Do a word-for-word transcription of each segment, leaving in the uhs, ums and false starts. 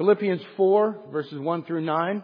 Philippians four, verses one through nine.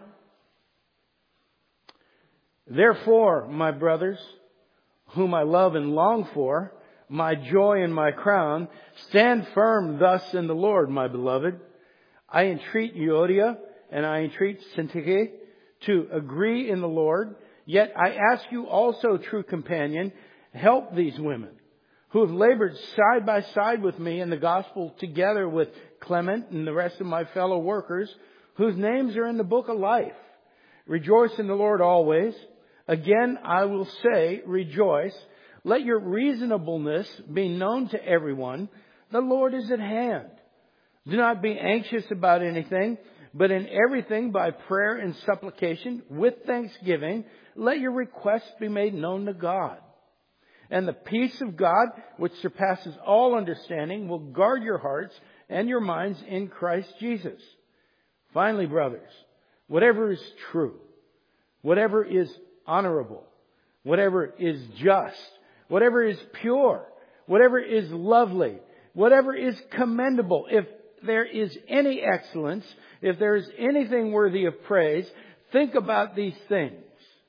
Therefore, my brothers, whom I love and long for, my joy and my crown, stand firm thus in the Lord, my beloved. I entreat Euodia and I entreat Syntyche to agree in the Lord. Yet I ask you also, true companion, help these women who have labored side by side with me in the gospel, together with Clement and the rest of my fellow workers, whose names are in the book of life. Rejoice in the Lord always. Again, I will say, rejoice. Let your reasonableness be known to everyone. The Lord is at hand. Do not be anxious about anything, but in everything by prayer and supplication with thanksgiving, let your requests be made known to God. And the peace of God, which surpasses all understanding, will guard your hearts and your minds in Christ Jesus. Finally, brothers, whatever is true, whatever is honorable, whatever is just, whatever is pure, whatever is lovely, whatever is commendable, if there is any excellence, if there is anything worthy of praise, think about these things.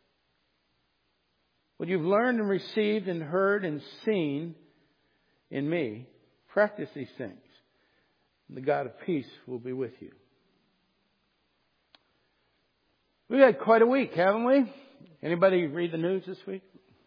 What you've learned and received and heard and seen in me, practice these things. The God of peace will be with you. We've had quite a week, haven't we? Anybody read the news this week?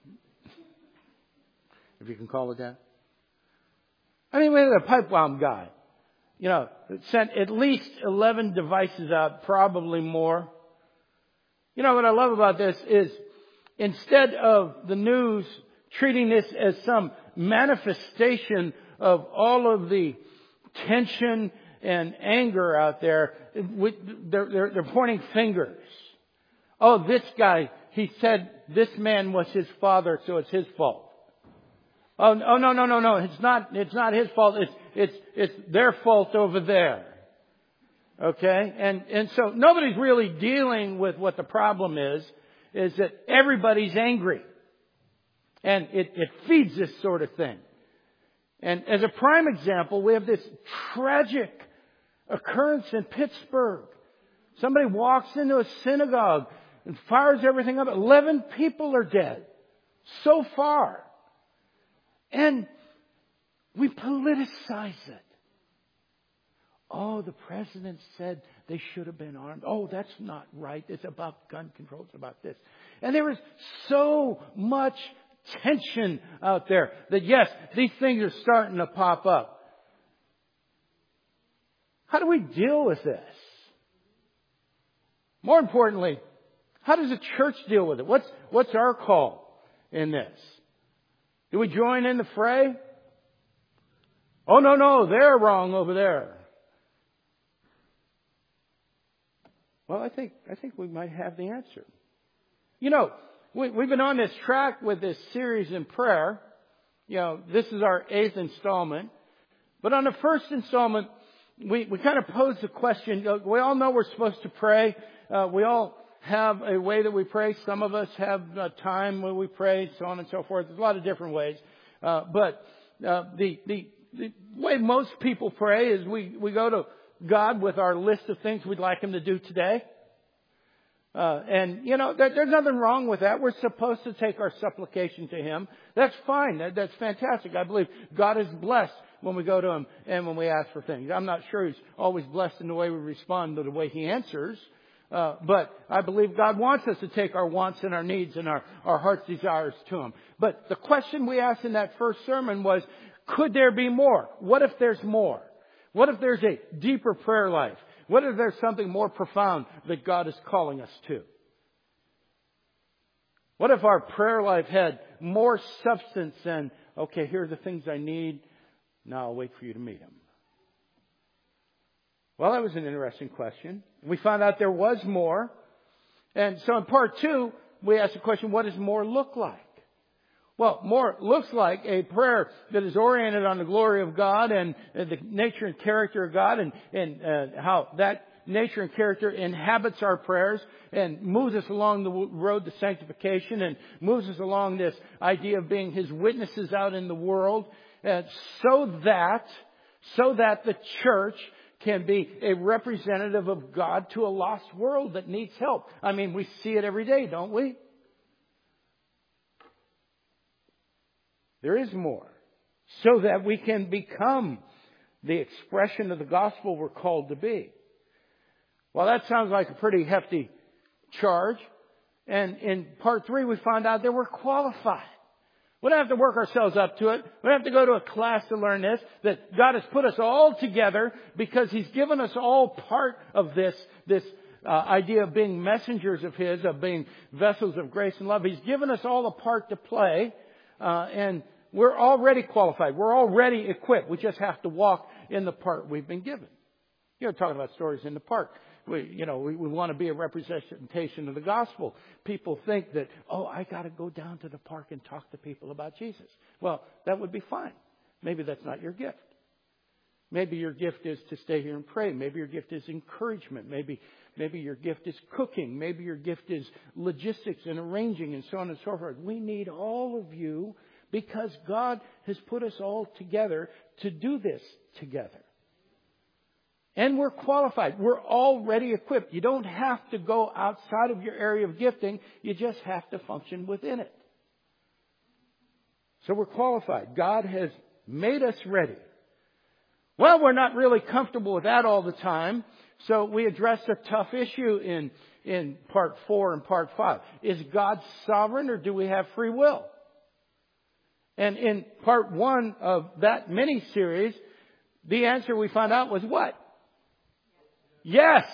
If you can call it that. I mean, we had a pipe bomb guy. You know, sent at least eleven devices out, probably more. You know, what I love about this is instead of the news treating this as some manifestation of all of the tension and anger out there, they're, they're, they're pointing fingers. Oh, this guy, he said this man was his father, so it's his fault. Oh, oh no, no, no, no. It's not, it's not his fault. It's, it's, it's their fault over there. Okay? And, and so nobody's really dealing with what the problem is, is that everybody's angry. And it, it feeds this sort of thing. And as a prime example, we have this tragic occurrence in Pittsburgh. Somebody walks into a synagogue and fires everything up. Eleven people are dead so far. And we politicize it. Oh, the president said they should have been armed. Oh, that's not right. It's about gun control. It's about this. And there is so much tension out there that, yes, these things are starting to pop up. How do we deal with this? More importantly, how does the church deal with it? What's, what's our call in this? Do we join in the fray? Oh, no, no, they're wrong over there. Well, I think, I think we might have the answer. You know, we, we've been on this track with this series in prayer. You know, this is our eighth installment. But on the first installment, we, we kind of posed the question. We all know we're supposed to pray. Uh, we all have a way that we pray. Some of us have a time when we pray, so on and so forth. There's a lot of different ways. Uh, but uh, the, the the way most people pray is we, we go to God with our list of things we'd like Him to do today. Uh, and, you know, there, there's nothing wrong with that. We're supposed to take our supplication to Him. That's fine. That, that's fantastic. I believe God is blessed when we go to Him and when we ask for things. I'm not sure He's always blessed in the way we respond to the way He answers. Uh, but I believe God wants us to take our wants and our needs and our, our heart's desires to Him. But the question we asked in that first sermon was, could there be more? What if there's more? What if there's a deeper prayer life? What if there's something more profound that God is calling us to? What if our prayer life had more substance than, okay, here are the things I need. Now I'll wait for you to meet them. Well, that was an interesting question. We found out there was more. And so in part two, we asked the question, what does more look like? Well, more looks like a prayer that is oriented on the glory of God and the nature and character of God and, and uh, how that nature and character inhabits our prayers and moves us along the road to sanctification and moves us along this idea of being His witnesses out in the world, uh, so that, so that the church can be a representative of God to a lost world that needs help. I mean, we see it every day, don't we? There is more. So that we can become the expression of the gospel we're called to be. Well, that sounds like a pretty hefty charge. And in part three, we found out that we're qualified. We don't have to work ourselves up to it. We don't have to go to a class to learn this. That God has put us all together because He's given us all part of this, this uh, idea of being messengers of His, of being vessels of grace and love. He's given us all a part to play. Uh, and we're already qualified. We're already equipped. We just have to walk in the part we've been given. You know, talking about stories in the park. We, you know, we, we want to be a representation of the gospel. People think that, oh, I got to go down to the park and talk to people about Jesus. Well, that would be fine. Maybe that's not your gift. Maybe your gift is to stay here and pray. Maybe your gift is encouragement. Maybe, maybe your gift is cooking. Maybe your gift is logistics and arranging and so on and so forth. We need all of you because God has put us all together to do this together. And we're qualified. We're already equipped. You don't have to go outside of your area of gifting. You just have to function within it. So we're qualified. God has made us ready. Well, we're not really comfortable with that all the time. So we addressed a tough issue in, in part four and part five. Is God sovereign or do we have free will? And in part one of that mini-series, the answer we found out was what? Yes.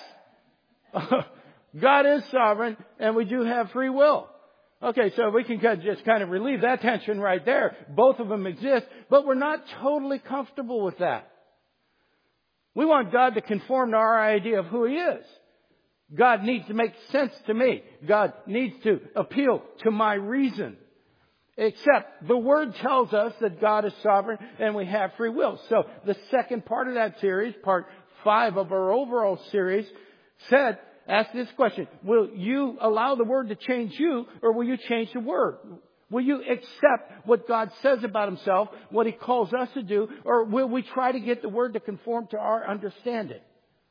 God is sovereign and we do have free will. Okay, so we can just kind of relieve that tension right there. Both of them exist, but we're not totally comfortable with that. We want God to conform to our idea of who He is. God needs to make sense to me. God needs to appeal to my reason. Except the Word tells us that God is sovereign and we have free will. So the second part of that series, part five of our overall series, said, ask this question. Will you allow the Word to change you or will you change the Word? Will you accept what God says about Himself, what He calls us to do, or will we try to get the Word to conform to our understanding?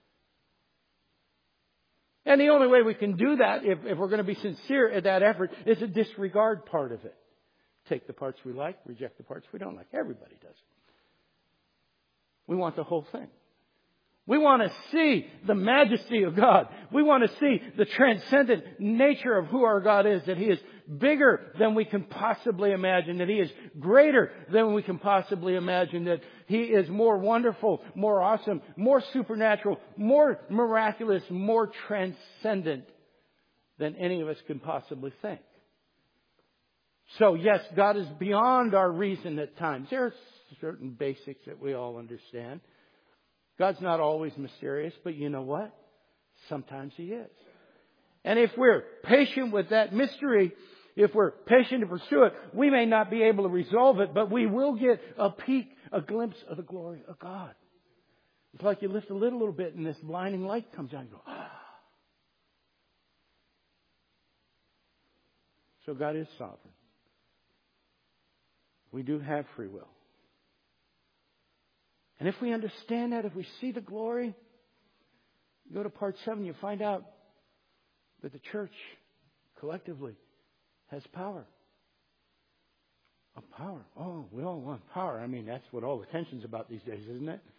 And the only way we can do that, if, if we're going to be sincere at that effort, is to disregard part of it. Take the parts we like, reject the parts we don't like. Everybody does it. We want the whole thing. We want to see the majesty of God. We want to see the transcendent nature of who our God is, that He is bigger than we can possibly imagine, that He is greater than we can possibly imagine, that He is more wonderful, more awesome, more supernatural, more miraculous, more transcendent than any of us can possibly think. So yes, God is beyond our reason at times. There are certain basics that we all understand. God's not always mysterious, but you know what? Sometimes He is. And if we're patient with that mystery, if we're patient to pursue it, we may not be able to resolve it, but we will get a peek, a glimpse of the glory of God. It's like you lift a little, little bit and this blinding light comes on and you go, ah. So God is sovereign. We do have free will. And if we understand that, if we see the glory, you go to part seven, you find out that the church collectively has power. A power. Oh, we all want power. I mean, that's what all the tension's about these days, isn't it?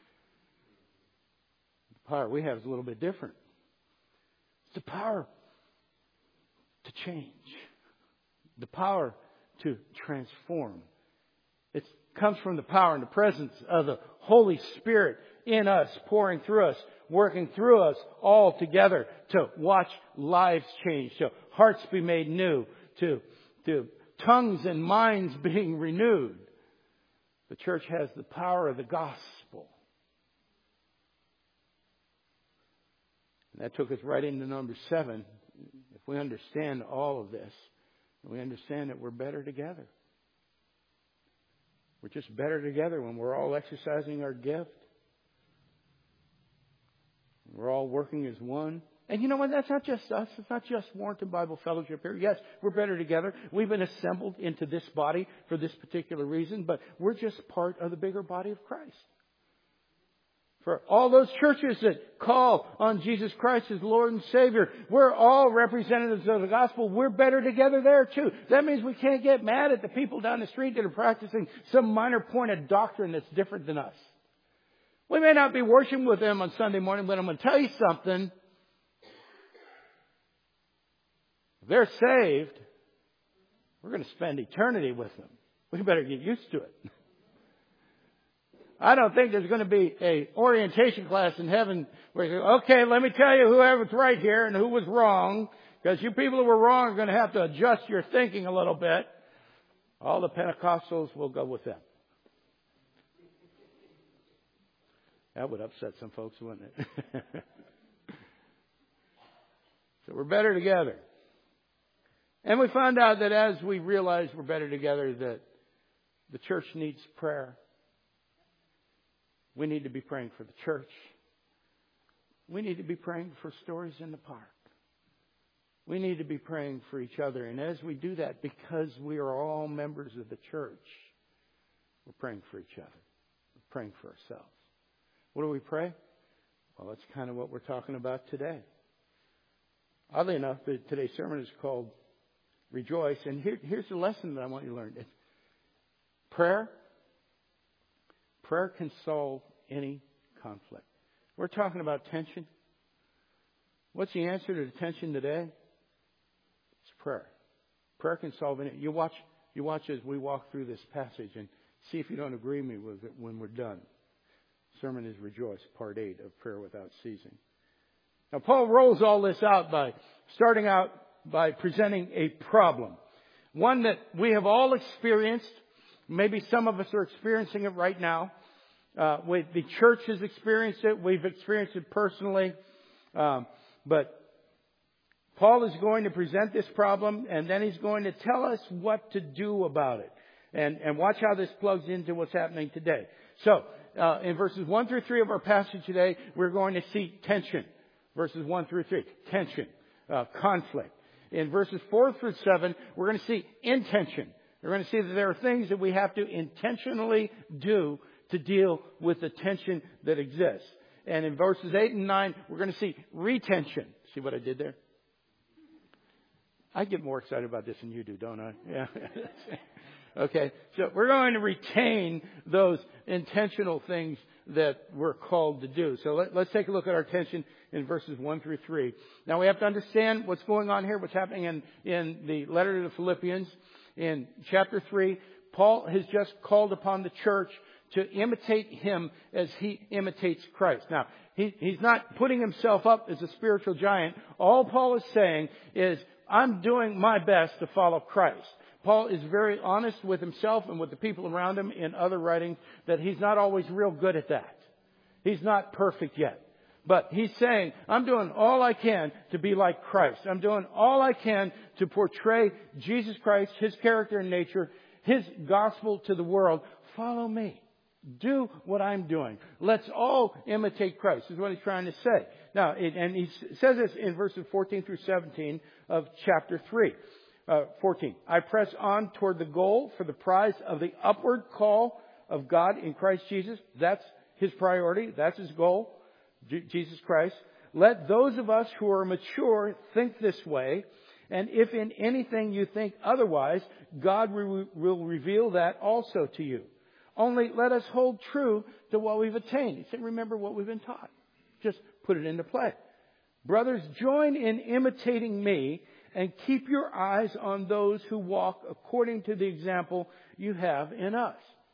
The power we have is a little bit different. It's the power to change. The power to transform. It comes from the power and the presence of the Holy Spirit in us, pouring through us, working through us all together to watch lives change, to hearts be made new, to, to tongues and minds being renewed. The church has the power of the gospel. And that took us right into number seven. If we understand all of this, we understand that we're better together. We're just better together when we're all exercising our gift. We're all working as one. And you know what? That's not just us. It's not just Warrenton Bible Fellowship here. Yes, we're better together. We've been assembled into this body for this particular reason, but we're just part of the bigger body of Christ. For all those churches that call on Jesus Christ as Lord and Savior, we're all representatives of the gospel. We're better together there too. That means we can't get mad at the people down the street that are practicing some minor point of doctrine that's different than us. We may not be worshiping with them on Sunday morning, but I'm going to tell you something. If they're saved, we're going to spend eternity with them. We better get used to it. I don't think there's going to be a orientation class in heaven where you go, okay, let me tell you who was right here and who was wrong, because you people who were wrong are going to have to adjust your thinking a little bit. All the Pentecostals will go with them. That would upset some folks, wouldn't it? So we're better together. And we found out that as we realize we're better together, that the church needs prayer. We need to be praying for the church. We need to be praying for stories in the park. We need to be praying for each other. And as we do that, because we are all members of the church, we're praying for each other. We're praying for ourselves. What do we pray? Well, that's kind of what we're talking about today. Oddly enough, today's sermon is called Rejoice. And here, here's the lesson that I want you to learn. It's prayer. Prayer can solve any conflict. We're talking about tension. What's the answer to the tension today? It's prayer. Prayer can solve any. You watch, you watch as we walk through this passage and see if you don't agree with me with it when we're done. Sermon is Rejoice, part eight of Prayer Without Ceasing. Now, Paul rolls all this out by starting out by presenting a problem. One that we have all experienced. Maybe some of us are experiencing it right now. Uh, we, the church has experienced it. We've experienced it personally. Um, but Paul is going to present this problem, and then he's going to tell us what to do about it. And, and watch how this plugs into what's happening today. So, uh, in verses one through three of our passage today, we're going to see tension. Verses one through three. Tension. Uh, conflict. In verses four through seven, we're going to see intention. We're going to see that there are things that we have to intentionally do to deal with the tension that exists. And in verses eight and nine, we're going to see retention. See what I did there? I get more excited about this than you do, don't I? Yeah. Okay. So we're going to retain those intentional things that we're called to do. So let, let's take a look at our tension in verses one through three. Now we have to understand what's going on here, what's happening in, in the letter to the Philippians. In chapter three, Paul has just called upon the church to imitate him as he imitates Christ. Now, he, he's not putting himself up as a spiritual giant. All Paul is saying is, I'm doing my best to follow Christ. Paul is very honest with himself and with the people around him in other writings that he's not always real good at that. He's not perfect yet. But he's saying, I'm doing all I can to be like Christ. I'm doing all I can to portray Jesus Christ, His character and nature, His gospel to the world. Follow me. Do what I'm doing. Let's all imitate Christ, is what he's trying to say. Now, it, and he says this in verses fourteen through seventeen of chapter three. Uh, fourteen. I press on toward the goal for the prize of the upward call of God in Christ Jesus. That's his priority. That's his goal. J- Jesus Christ. Let those of us who are mature think this way. And if in anything you think otherwise, God re- will reveal that also to you. Only let us hold true to what we've attained. He said, remember what we've been taught. Just put it into play. Brothers, join in imitating me and keep your eyes on those who walk according to the example you have in us.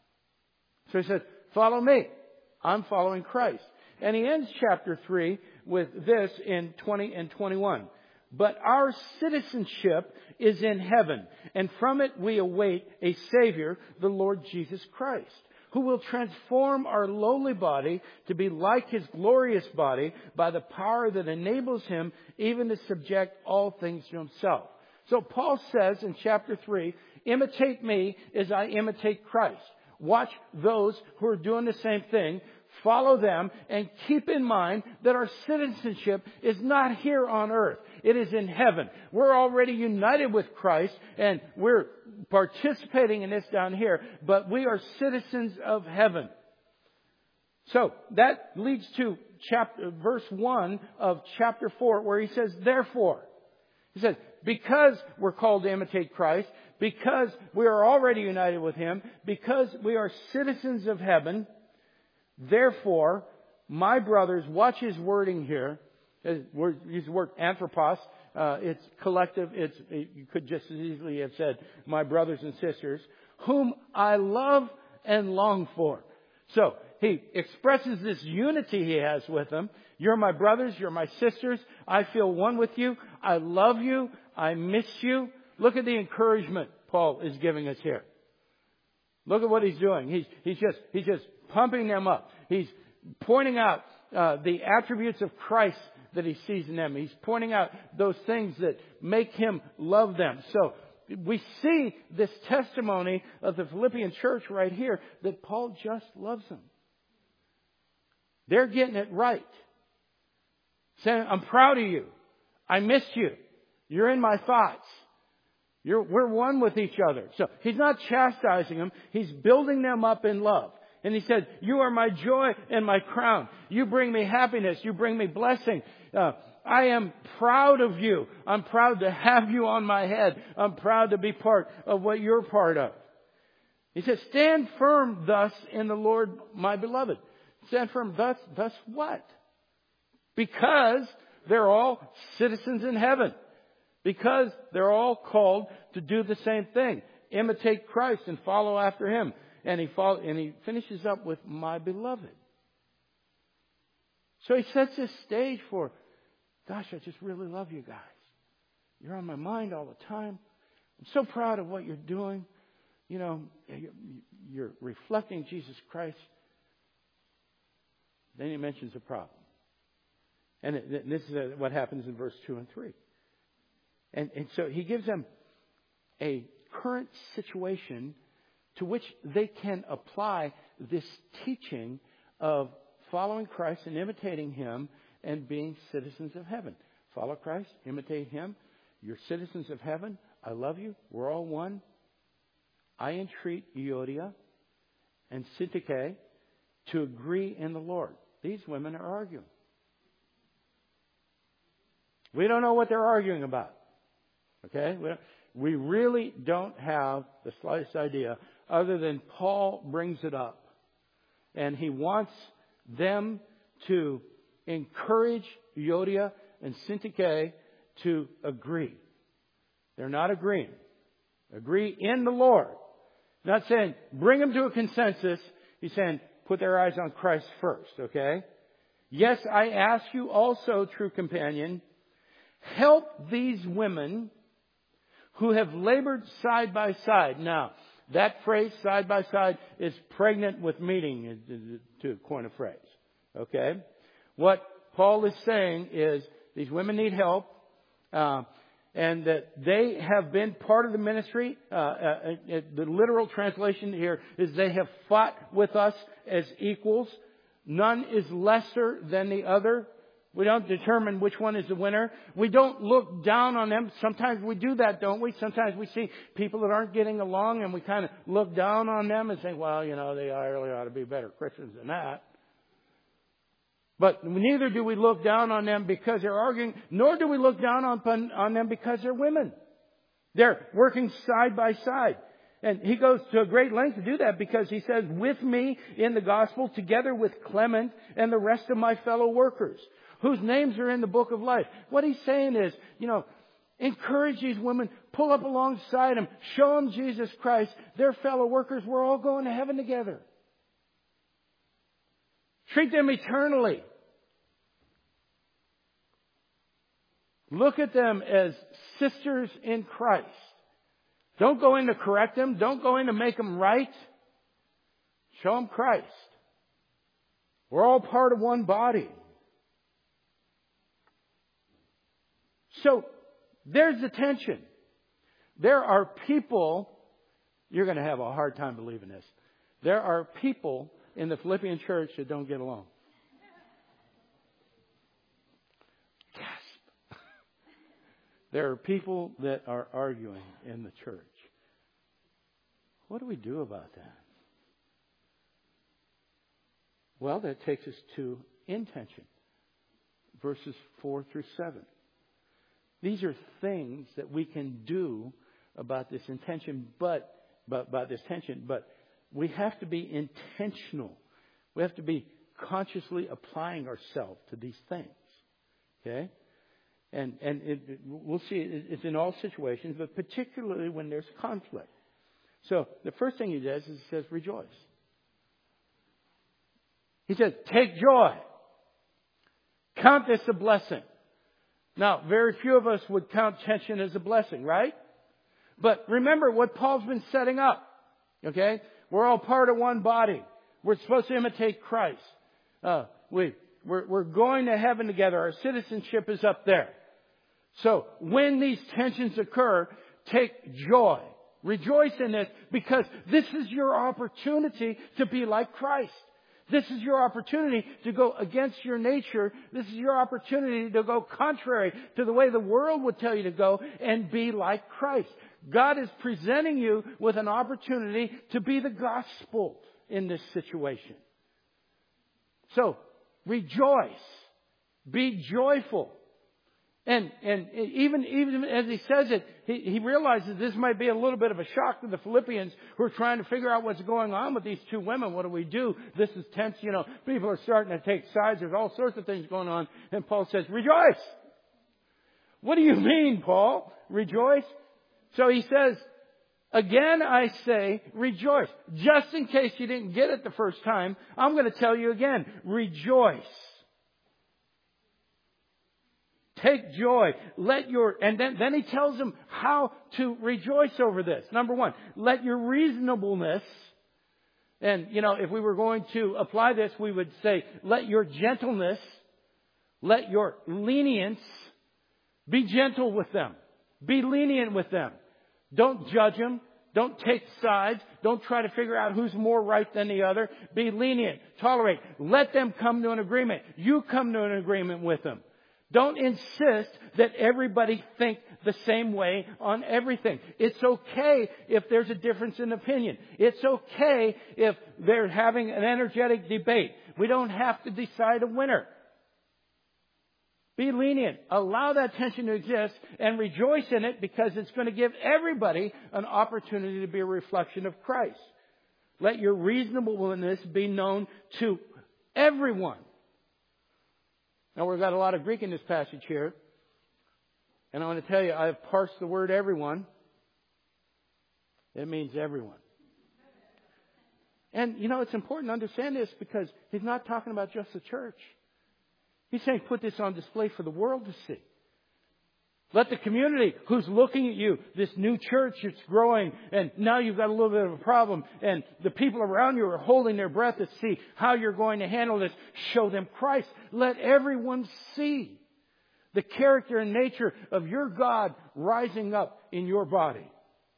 So he said, follow me. I'm following Christ. And he ends chapter three with this in twenty and twenty-one. But our citizenship is in heaven, and from it we await a Savior, the Lord Jesus Christ, who will transform our lowly body to be like His glorious body by the power that enables Him even to subject all things to Himself. So Paul says in chapter three, imitate me as I imitate Christ. Watch those who are doing the same thing. Follow them and keep in mind that our citizenship is not here on earth. It is in heaven. We're already united with Christ and we're participating in this down here, but we are citizens of heaven. So that leads to chapter, verse one of chapter four, where he says, therefore. He says, because we're called to imitate Christ, because we are already united with Him, because we are citizens of heaven, therefore, my brothers, watch his wording here. His word anthropos. Uh, it's collective. It's, it, you could just as easily have said, my brothers and sisters, whom I love and long for. So, he expresses this unity he has with them. You're my brothers. You're my sisters. I feel one with you. I love you. I miss you. Look at the encouragement Paul is giving us here. Look at what he's doing. He's, he's just, he's just pumping them up. He's pointing out uh, the attributes of Christ that he sees in them. He's pointing out those things that make him love them. So we see this testimony of the Philippian church right here that Paul just loves them. They're getting it right. Saying, I'm proud of you. I miss you. You're in my thoughts. You're, we're one with each other. So he's not chastising them. He's building them up in love. And he said, you are my joy and my crown. You bring me happiness. You bring me blessing. Uh, I am proud of you. I'm proud to have you on my head. I'm proud to be part of what you're part of. He says, stand firm thus in the Lord, my beloved. Stand firm thus, thus what? Because they're all citizens in heaven. Because they're all called to do the same thing. Imitate Christ and follow after Him. And he follow, and he finishes up with my beloved. So he sets this stage for, gosh, I just really love you guys. You're on my mind all the time. I'm so proud of what you're doing. You know, you're reflecting Jesus Christ. Then he mentions a problem. And this is what happens in verse two and three. And, and so he gives them a current situation to which they can apply this teaching of following Christ and imitating Him and being citizens of heaven. Follow Christ, imitate Him. You're citizens of heaven. I love you. We're all one. I entreat Euodia and Syntyche to agree in the Lord. These women are arguing. We don't know what they're arguing about. Okay? We, we really don't have the slightest idea, other than Paul brings it up. And he wants them to encourage Euodia and Syntyche to agree. They're not agreeing. Agree in the Lord. Not saying bring them to a consensus. He's saying put their eyes on Christ first. Okay? Yes, I ask you also, true companion, help these women who have labored side by side. Now, that phrase, side by side, is pregnant with meaning, to coin a phrase. Okay? What Paul is saying is these women need help, uh, and that they have been part of the ministry. Uh, uh, uh, the literal translation here is they have fought with us as equals. None is lesser than the other. We don't determine which one is the winner. We don't look down on them. Sometimes we do that, don't we? Sometimes we see people that aren't getting along and we kind of look down on them and say, well, you know, they really ought to be better Christians than that. But neither do we look down on them because they're arguing, nor do we look down on, on them because they're women. They're working side by side. And he goes to a great length to do that because he says, with me in the gospel, together with Clement and the rest of my fellow workers, whose names are in the book of life. What he's saying is, you know, encourage these women, pull up alongside them, show them Jesus Christ, their fellow workers. We're all going to heaven together. Treat them eternally. Look at them as sisters in Christ. Don't go in to correct them. Don't go in to make them right. Show them Christ. We're all part of one body. So, there's the tension. There are people, you're going to have a hard time believing this. There are people in the Philippian church that don't get along. Gasp. There are people that are arguing in the church. What do we do about that? Well, that takes us to intention. Verses four through seven. These are things that we can do about this intention, but, but about this tension, but we have to be intentional. We have to be consciously applying ourselves to these things. Okay? And and it, it, we'll see it, it's in all situations, but particularly when there's conflict. So the first thing he does is he says, rejoice. He says, take joy. Count this a blessing. Now, very few of us would count tension as a blessing, right? But remember what Paul's been setting up. Okay? We're all part of one body. We're supposed to imitate Christ. Uh, we, we're, we're going to heaven together. Our citizenship is up there. So when these tensions occur, take joy. Rejoice in this because this is your opportunity to be like Christ. This is your opportunity to go against your nature. This is your opportunity to go contrary to the way the world would tell you to go and be like Christ. God is presenting you with an opportunity to be the gospel in this situation. So, rejoice. Be joyful. And and even even as he says it, he, he realizes this might be a little bit of a shock to the Philippians who are trying to figure out what's going on with these two women. What do we do? This is tense. You know, people are starting to take sides. There's all sorts of things going on. And Paul says, rejoice. What do you mean, Paul? Rejoice? So he says, again I say, rejoice. Just in case you didn't get it the first time, I'm going to tell you again, rejoice. Take joy. Let your, and then, then he tells them how to rejoice over this. Number one, let your reasonableness, and you know, if we were going to apply this, we would say, let your gentleness, let your lenience, be gentle with them. Be lenient with them. Don't judge them. Don't take sides. Don't try to figure out who's more right than the other. Be lenient. Tolerate. Let them come to an agreement. You come to an agreement with them. Don't insist that everybody think the same way on everything. It's okay if there's a difference in opinion. It's okay if they're having an energetic debate. We don't have to decide a winner. Be lenient. Allow that tension to exist and rejoice in it because it's going to give everybody an opportunity to be a reflection of Christ. Let your reasonableness be known to everyone. Now, we've got a lot of Greek in this passage here. And I want to tell you, I've parsed the word everyone. It means everyone. And, you know, it's important to understand this because he's not talking about just the church. He's saying put this on display for the world to see. Let the community who's looking at you, this new church that's growing, and now you've got a little bit of a problem, and the people around you are holding their breath to see how you're going to handle this. Show them Christ. Let everyone see the character and nature of your God rising up in your body.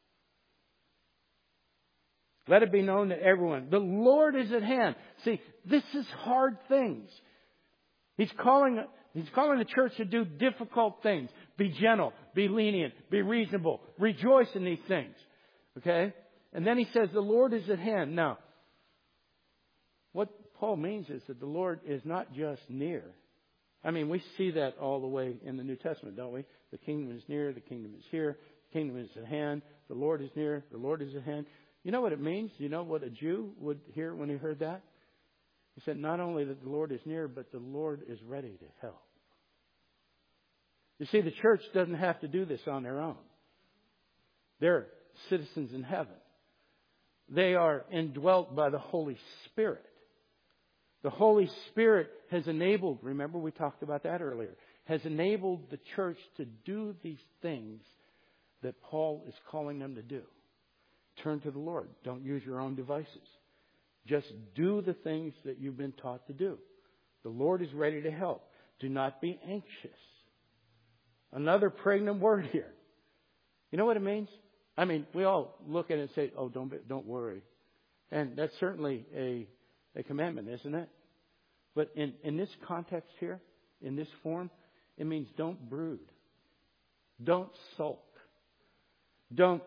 Let it be known to everyone. The Lord is at hand. See, this is hard things. He's calling, he's calling the church to do difficult things. Be gentle. Be lenient. Be reasonable. Rejoice in these things. Okay? And then he says the Lord is at hand. Now, what Paul means is that the Lord is not just near. I mean, we see that all the way in the New Testament, don't we? The kingdom is near. The kingdom is here. The kingdom is at hand. The Lord is near. The Lord is at hand. You know what it means? You know what a Jew would hear when he heard that? He said not only that the Lord is near, but the Lord is ready to help. You see, the church doesn't have to do this on their own. They're citizens in heaven. They are indwelt by the Holy Spirit. The Holy Spirit has enabled, remember we talked about that earlier, has enabled the church to do these things that Paul is calling them to do. Turn to the Lord. Don't use your own devices. Just do the things that you've been taught to do. The Lord is ready to help. Do not be anxious. Another pregnant word here. You know what it means? I mean, we all look at it and say, oh, don't be, don't worry. And that's certainly a, a commandment, isn't it? But in, in this context here, in this form, it means don't brood. Don't sulk. Don't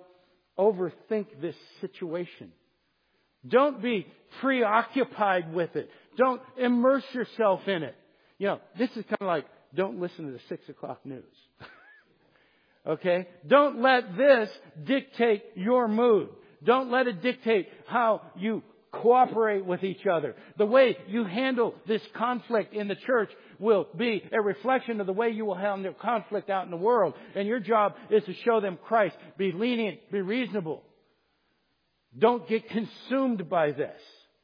overthink this situation. Don't be preoccupied with it. Don't immerse yourself in it. You know, this is kind of like, don't listen to the six o'clock news. Okay? Don't let this dictate your mood. Don't let it dictate how you cooperate with each other. The way you handle this conflict in the church will be a reflection of the way you will handle conflict out in the world. And your job is to show them Christ. Be lenient. Be reasonable. Don't get consumed by this.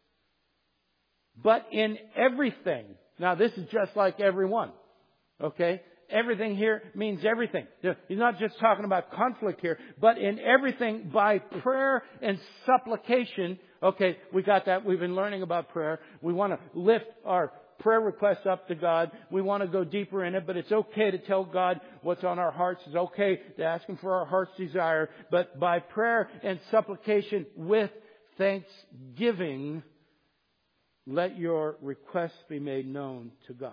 But in everything. Now this is just like everyone. Okay? Everything here means everything. He's not just talking about conflict here, but in everything by prayer and supplication. Okay, we got that. We've been learning about prayer. We want to lift our prayer requests up to God. We want to go deeper in it, but it's okay to tell God what's on our hearts. It's okay to ask Him for our heart's desire. But by prayer and supplication with thanksgiving, let your requests be made known to God.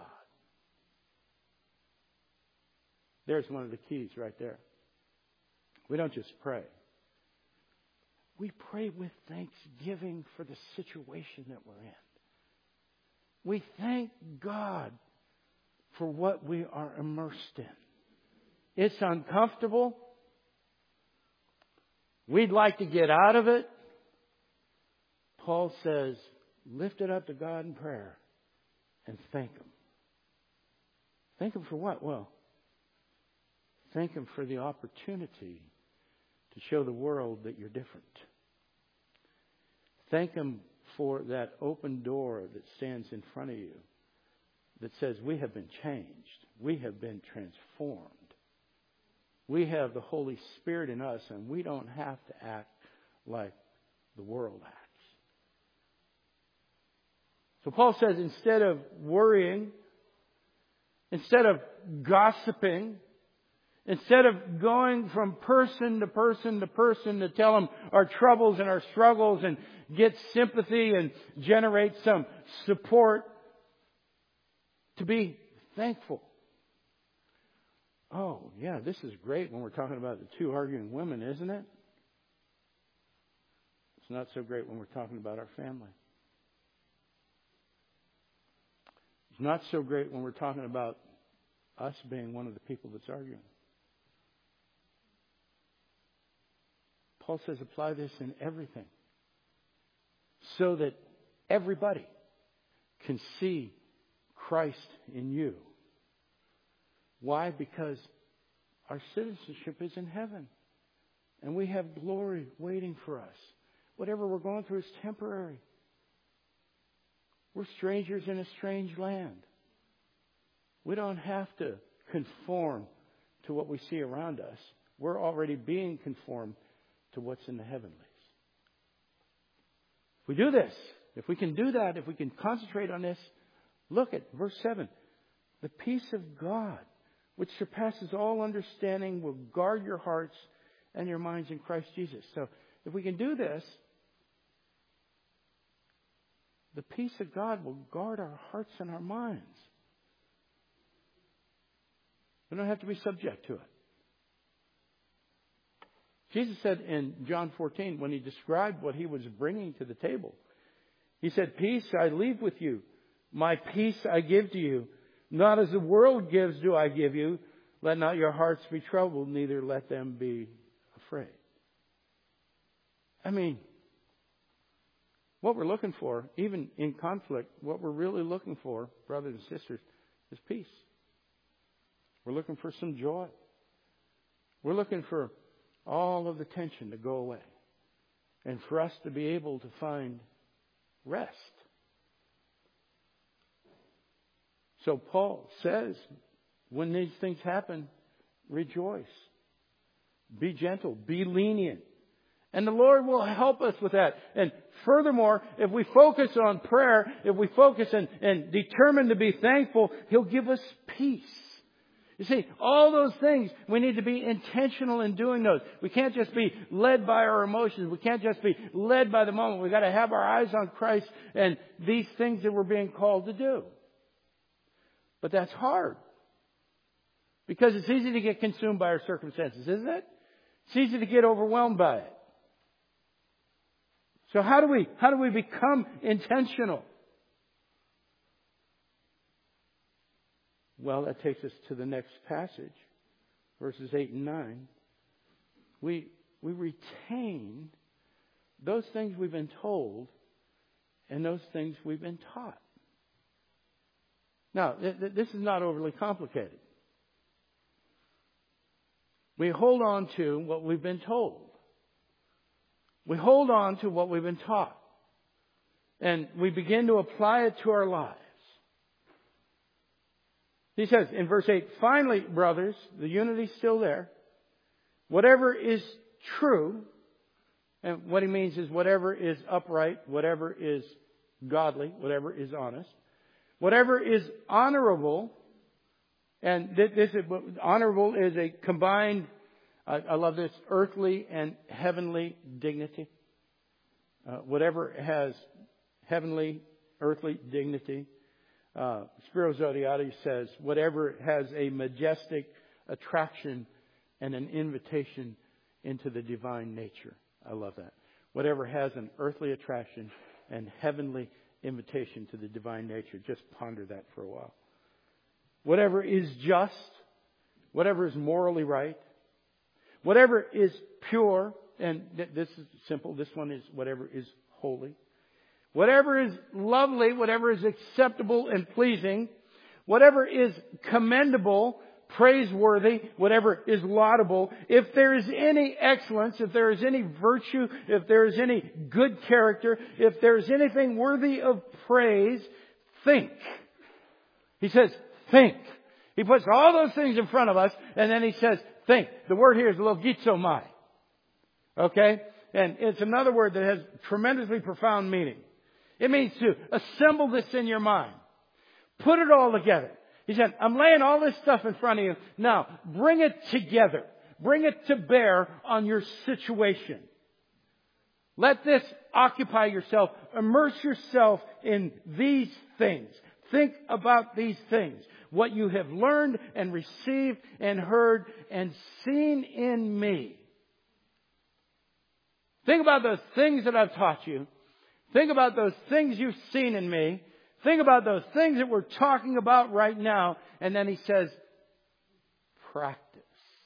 There's one of the keys right there. We don't just pray. We pray with thanksgiving for the situation that we're in. We thank God for what we are immersed in. It's uncomfortable. We'd like to get out of it. Paul says, lift it up to God in prayer and thank Him. Thank Him for what? Well, thank Him for the opportunity to show the world that you're different. Thank Him for that open door that stands in front of you that says we have been changed. We have been transformed. We have the Holy Spirit in us, and we don't have to act like the world acts. So Paul says instead of worrying, instead of gossiping, instead of going from person to person to person to tell them our troubles and our struggles and get sympathy and generate some support, to be thankful. Oh, yeah, this is great when we're talking about the two arguing women, isn't it? It's not so great when we're talking about our family. It's not so great when we're talking about us being one of the people that's arguing. Paul says apply this in everything so that everybody can see Christ in you. Why? Because our citizenship is in heaven and we have glory waiting for us. Whatever we're going through is temporary. We're strangers in a strange land. We don't have to conform to what we see around us. We're already being conformed to what's in the heavenlies. If we do this, if we can do that, if we can concentrate on this, look at verse seven. The peace of God, which surpasses all understanding, will guard your hearts and your minds in Christ Jesus. So if we can do this, the peace of God will guard our hearts and our minds. We don't have to be subject to it. Jesus said in John fourteen, when He described what He was bringing to the table, He said, peace I leave with you. My peace I give to you. Not as the world gives do I give you. Let not your hearts be troubled, neither let them be afraid. I mean, what we're looking for, even in conflict, what we're really looking for, brothers and sisters, is peace. We're looking for some joy. We're looking for all of the tension to go away. And for us to be able to find rest. So Paul says, when these things happen, rejoice. Be gentle. Be lenient. And the Lord will help us with that. And furthermore, if we focus on prayer, if we focus and, and determine to be thankful, He'll give us peace. You see, all those things, we need to be intentional in doing those. We can't just be led by our emotions. We can't just be led by the moment. We've got to have our eyes on Christ and these things that we're being called to do. But that's hard. Because it's easy to get consumed by our circumstances, isn't it? It's easy to get overwhelmed by it. So how do we, how do we become intentional? Well, that takes us to the next passage, verses eight and nine. We, we retain those things we've been told and those things we've been taught. Now, th- th- this is not overly complicated. We hold on to what we've been told. We hold on to what we've been taught. And we begin to apply it to our lives. He says in verse eight, finally, brothers, the unity's still there. Whatever is true, and what he means is whatever is upright, whatever is godly, whatever is honest, whatever is honorable, and this is honorable is a combined, I, I love this, earthly and heavenly dignity. Uh, whatever has heavenly, earthly dignity. Uh, Spiro Zodhiates says, whatever has a majestic attraction and an invitation into the divine nature. I love that. Whatever has an earthly attraction and heavenly invitation to the divine nature. Just ponder that for a while. Whatever is just, whatever is morally right, whatever is pure, and th- this is simple, this one is whatever is holy. Whatever is lovely, whatever is acceptable and pleasing, whatever is commendable, praiseworthy, whatever is laudable, if there is any excellence, if there is any virtue, if there is any good character, if there is anything worthy of praise, think. He says, think. He puts all those things in front of us, and then he says, think. The word here is logizomai. Okay? And it's another word that has tremendously profound meaning. It means to assemble this in your mind. Put it all together. He said, I'm laying all this stuff in front of you. Now, bring it together. Bring it to bear on your situation. Let this occupy yourself. Immerse yourself in these things. Think about these things. What you have learned and received and heard and seen in me. Think about those things that I've taught you. Think about those things you've seen in me. Think about those things that we're talking about right now. And then he says, practice.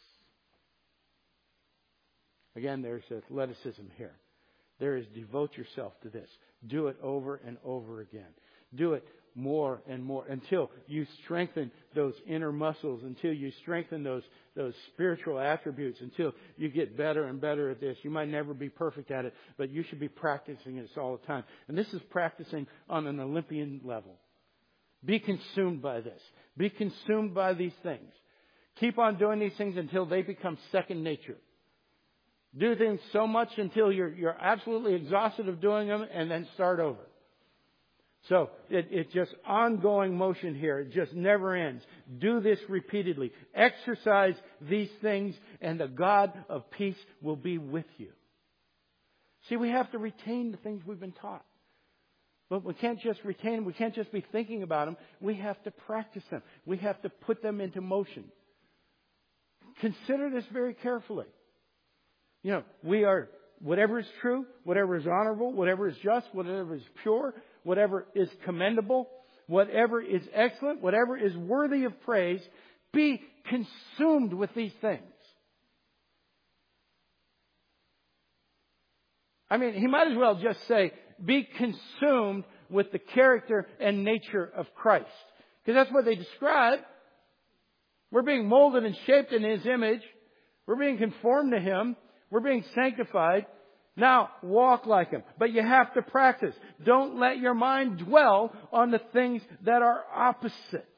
Again, there's athleticism here. There is devote yourself to this. Do it over and over again. Do it more and more until you strengthen those inner muscles, until you strengthen those, those spiritual attributes, until you get better and better at this. You might never be perfect at it, but you should be practicing this all the time. And this is practicing on an Olympian level. Be consumed by this. Be consumed by these things. Keep on doing these things until they become second nature. Do things so much until you're, you're absolutely exhausted of doing them, and then start over. So it, it's just ongoing motion here. It just never ends. Do this repeatedly. Exercise these things, and the God of peace will be with you. See, we have to retain the things we've been taught. But we can't just retain them. We can't just be thinking about them. We have to practice them. We have to put them into motion. Consider this very carefully. You know, we are, whatever is true, whatever is honorable, whatever is just, whatever is pure, whatever is commendable, whatever is excellent, whatever is worthy of praise, be consumed with these things. I mean, he might as well just say, be consumed with the character and nature of Christ. Because that's what they describe. We're being molded and shaped in His image. We're being conformed to Him. We're being sanctified. Now, walk like Him. But you have to practice. Don't let your mind dwell on the things that are opposite.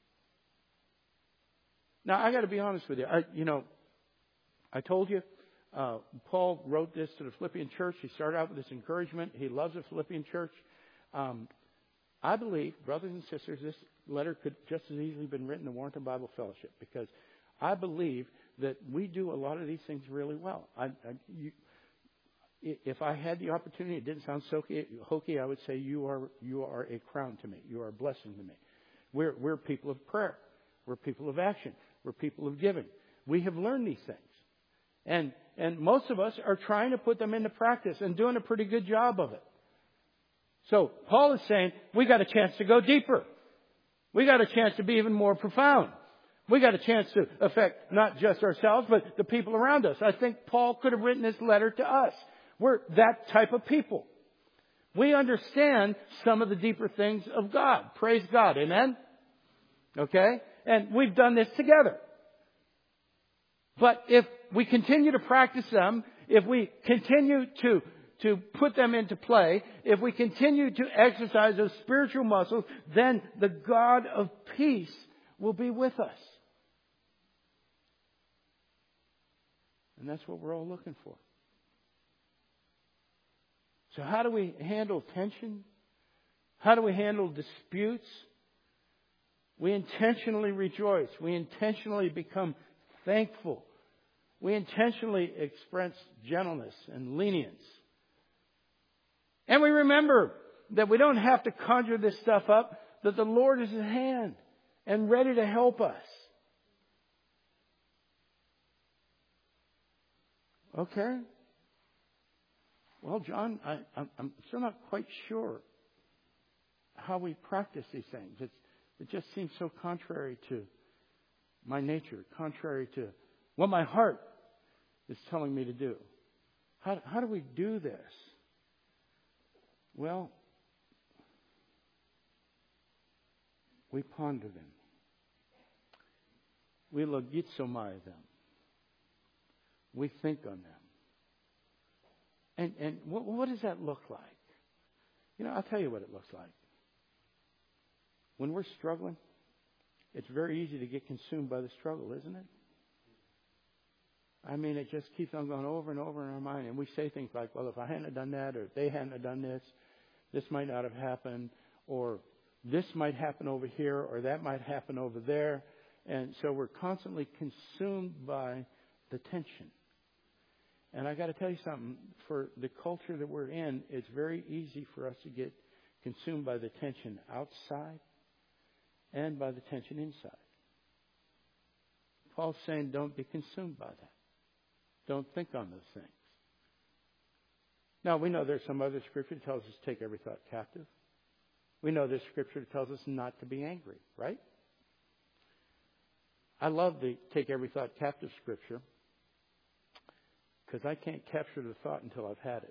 Now, I got to be honest with you. I, you know, I told you, uh, Paul wrote this to the Philippian church. He started out with this encouragement. He loves the Philippian church. Um, I believe, brothers and sisters, this letter could just as easily have been written to Warrenton Bible Fellowship, because I believe that we do a lot of these things really well. I, I, you, if I had the opportunity, it didn't sound so hokey, I would say you are you are a crown to me. You are a blessing to me. We're we're people of prayer. We're people of action. We're people of giving. We have learned these things. And and most of us are trying to put them into practice and doing a pretty good job of it. So Paul is saying we got a chance to go deeper. We got a chance to be even more profound. We got a chance to affect not just ourselves, but the people around us. I think Paul could have written this letter to us. We're that type of people. We understand some of the deeper things of God. Praise God. Amen? Okay? And we've done this together. But if we continue to practice them, if we continue to, to put them into play, if we continue to exercise those spiritual muscles, then the God of peace will be with us. And that's what we're all looking for. So how do we handle tension? How do we handle disputes? We intentionally rejoice. We intentionally become thankful. We intentionally express gentleness and lenience. And we remember that we don't have to conjure this stuff up, that the Lord is at hand and ready to help us. Okay? Well, John, I, I'm, I'm still not quite sure how we practice these things. It's, it just seems so contrary to my nature, contrary to what my heart is telling me to do. How, how do we do this? Well, we ponder them. We logizomai them. We think on them. And, and what, what does that look like? You know, I'll tell you what it looks like. When we're struggling, it's very easy to get consumed by the struggle, isn't it? I mean, it just keeps on going over and over in our mind. And we say things like, well, if I hadn't have done that, or if they hadn't have done this, this might not have happened, or this might happen over here, or that might happen over there. And so we're constantly consumed by the tension. And I got to tell you something, for the culture that we're in, it's very easy for us to get consumed by the tension outside and by the tension inside. Paul's saying don't be consumed by that. Don't think on those things. Now, we know there's some other scripture that tells us to take every thought captive. We know there's scripture that tells us not to be angry, right? I love the take every thought captive scripture because I can't capture the thought until I've had it.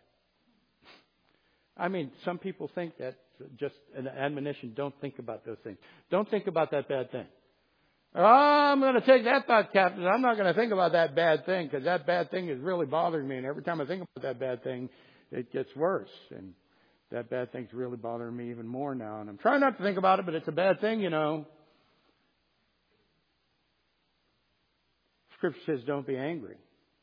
I mean, some people think that's just an admonition. Don't think about those things. Don't think about that bad thing. Oh, I'm going to take that thought captive. I'm not going to think about that bad thing because that bad thing is really bothering me. And every time I think about that bad thing, it gets worse. And that bad thing's really bothering me even more now. And I'm trying not to think about it, but it's a bad thing, you know. Scripture says don't be angry.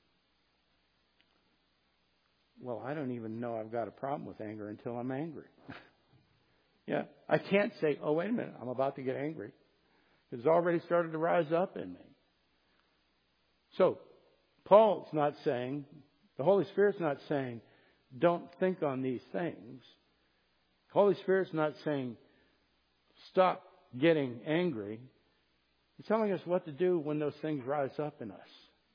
Well, I don't even know I've got a problem with anger until I'm angry. Yeah, I can't say, oh, wait a minute, I'm about to get angry. It's already started to rise up in me. So, Paul's not saying, the Holy Spirit's not saying, don't think on these things. The Holy Spirit's not saying, stop getting angry. He's telling us what to do when those things rise up in us.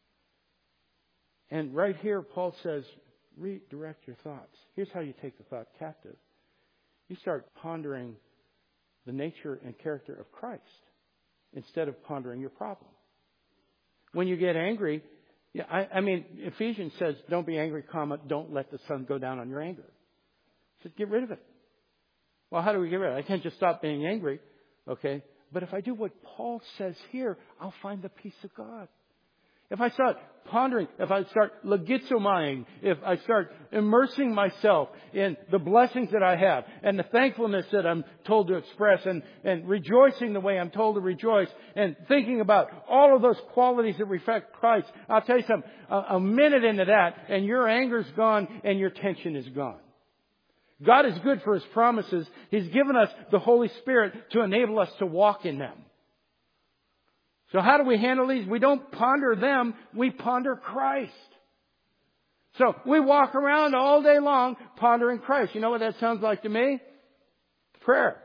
And right here, Paul says, redirect your thoughts. Here's how you take the thought captive. You start pondering the nature and character of Christ instead of pondering your problem. When you get angry, yeah, I, I mean, Ephesians says, don't be angry, comma, don't let the sun go down on your anger. It says, get rid of it. Well, how do we get rid of it? I can't just stop being angry, okay? But if I do what Paul says here, I'll find the peace of God. If I start pondering, if I start logizomai, if I start immersing myself in the blessings that I have and the thankfulness that I'm told to express and, and rejoicing the way I'm told to rejoice and thinking about all of those qualities that reflect Christ, I'll tell you something, a, a minute into that and your anger's gone and your tension is gone. God is good for His promises. He's given us the Holy Spirit to enable us to walk in them. So how do we handle these? We don't ponder them. We ponder Christ. So we walk around all day long pondering Christ. You know what that sounds like to me? Prayer.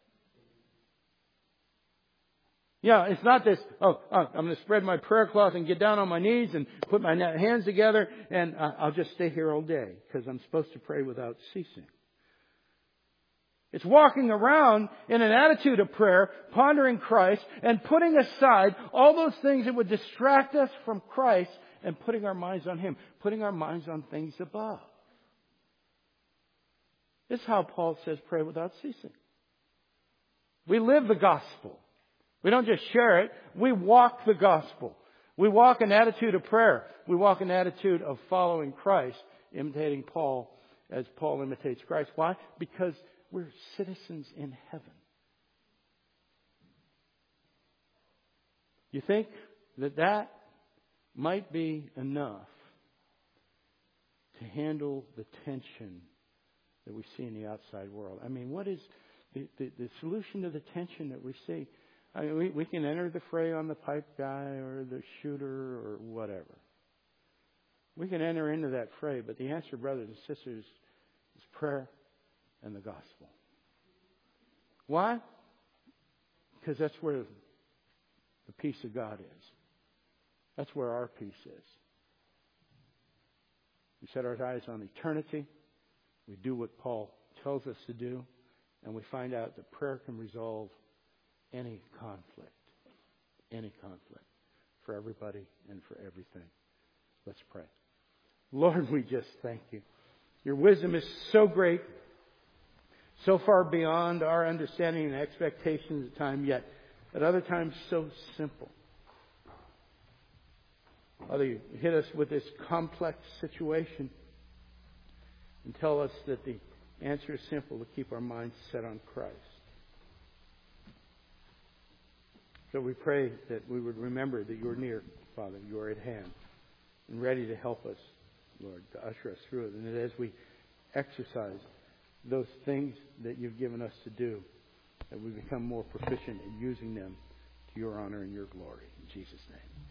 Yeah, it's not this, oh, oh I'm going to spread my prayer cloth and get down on my knees and put my hands together and I'll just stay here all day because I'm supposed to pray without ceasing. It's walking around in an attitude of prayer, pondering Christ, and putting aside all those things that would distract us from Christ and putting our minds on Him, putting our minds on things above. This is how Paul says pray without ceasing. We live the gospel. We don't just share it. We walk the gospel. We walk an attitude of prayer. We walk an attitude of following Christ, imitating Paul as Paul imitates Christ. Why? Because we're citizens in heaven. You think that that might be enough to handle the tension that we see in the outside world? I mean, what is the, the, the solution to the tension that we see? I mean, we, we can enter the fray on the pipe guy or the shooter or whatever. We can enter into that fray, but the answer, brothers and sisters, is prayer and the gospel. Why? Because that's where the peace of God is. That's where our peace is. We set our eyes on eternity. We do what Paul tells us to do. And we find out that prayer can resolve any conflict. Any conflict. For everybody and for everything. Let's pray. Lord, we just thank you. Your wisdom is so great. So far beyond our understanding and expectations at times, yet at other times so simple. Father, you hit us with this complex situation and tell us that the answer is simple, to keep our minds set on Christ. So we pray that we would remember that you're near, Father, you're at hand and ready to help us, Lord, to usher us through it. And that as we exercise those things that you've given us to do, that we become more proficient in using them to your honor and your glory. In Jesus' name.